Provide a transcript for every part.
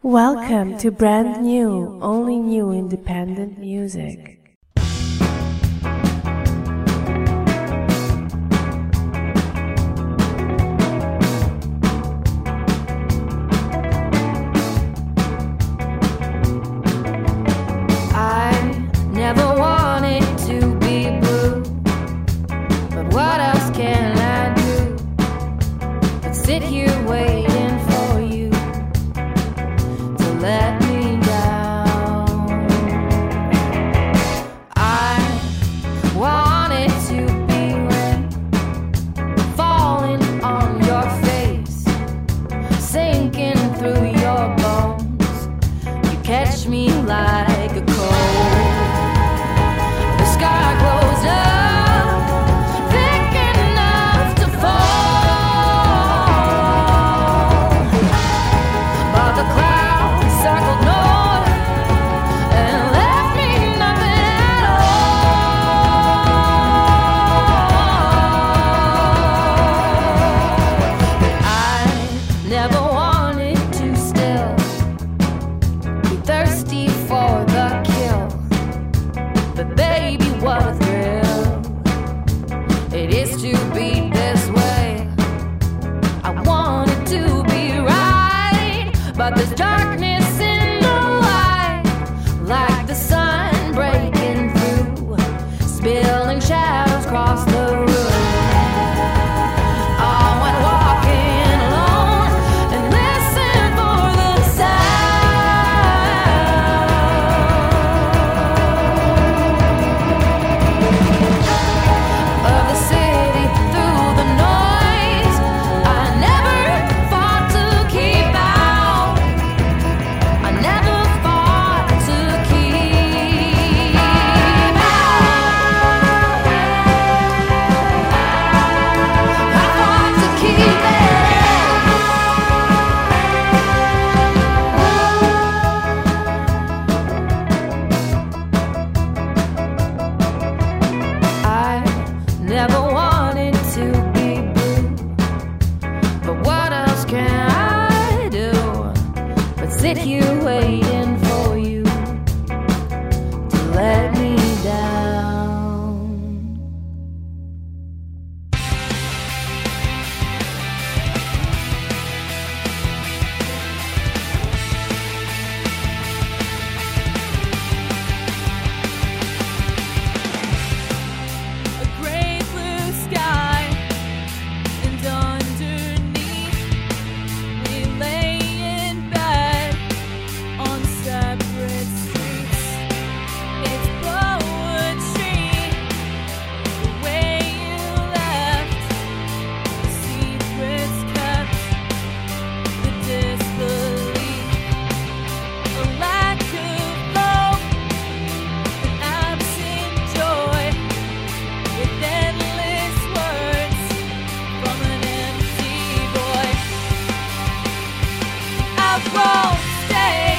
Welcome to brand new, only new independent music. I never wanted to be blue, but what else can I do but sit here waiting for you to let me down. I wanted to be rain falling on your face, sinking through your bones. You catch me like a cold. The sky grows up thick enough to fall, but the clouds circled north and left me nothing at all. I never wanted to still be thirsty for the kill, but baby, what a thrill it is to be this way. I wanted to be right, but there's darkness in the light, like the sun breaking through, spilling shadows across the room. I went walking alone and listened for the sound of the city through the noise. I never fought to keep out. I never fought to keep out. I fought to keep I never wanted to be blue, but what else can I do but sit here waiting for you to let me down. A great blue sky, and underneath we lay in bed on separate streets. It's poetry, the way you left, the secrets kept, the disbelief, the lack of hope, an absent joy, with endless words from an empty void. I won't stay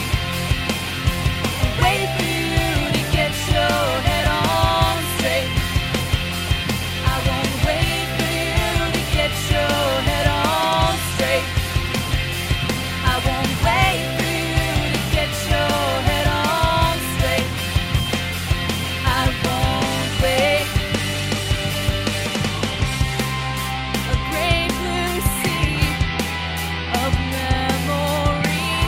and wait for you to get your head on straight. I won't wait for you to get your head on straight. I won't wait for you to get your head on straight. I won't wait. A great blue sea of memories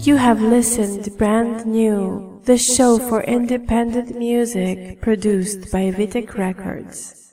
You have listened Brand New, the show for independent music produced by Vitek Records.